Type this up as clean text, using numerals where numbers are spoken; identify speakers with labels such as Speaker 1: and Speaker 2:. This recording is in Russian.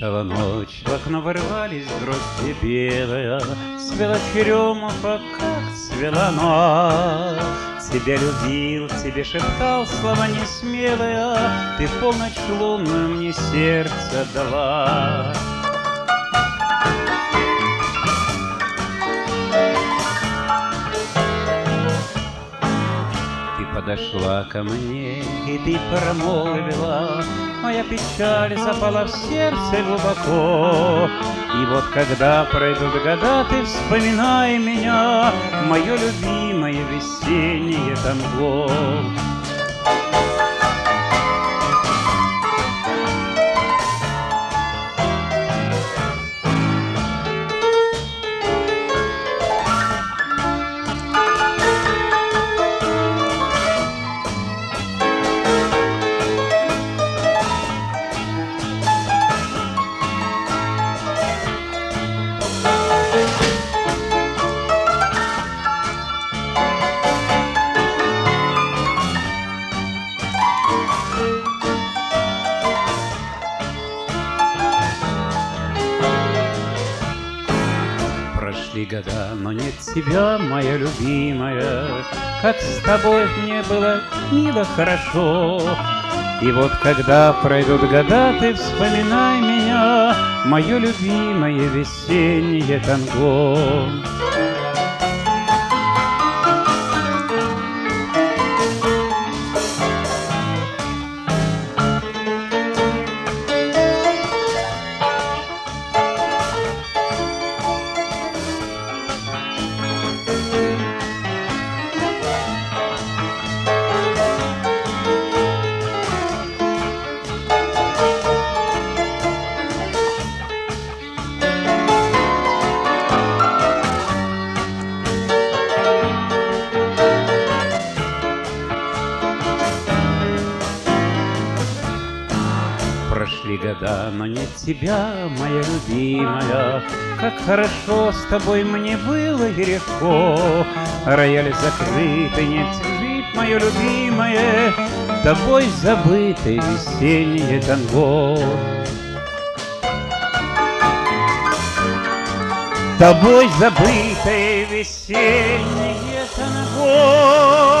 Speaker 1: Пришла ночь, в окно ворвались грозди белые, Цвела черемуха, как цвела нуар. Тебя любил, тебе шептал слова несмелые, Ты в полночь лунную мне сердце дала. Подошла ко мне, и ты промолвила: моя печаль запала в сердце глубоко. И вот когда пройдут года, ты вспоминай меня, мое любимое весеннее танго. Прошли года, но нет тебя, моя любимая, как с тобой мне было мило, хорошо. И вот когда пройдут года, ты вспоминай меня, мое любимое весеннее танго. Прошли года, но нет тебя, моя любимая, как хорошо с тобой мне было и легко. Рояль закрытый, нет жить, мое любимое, тобой забытое весеннее танго. Тобой забытое весеннее танго.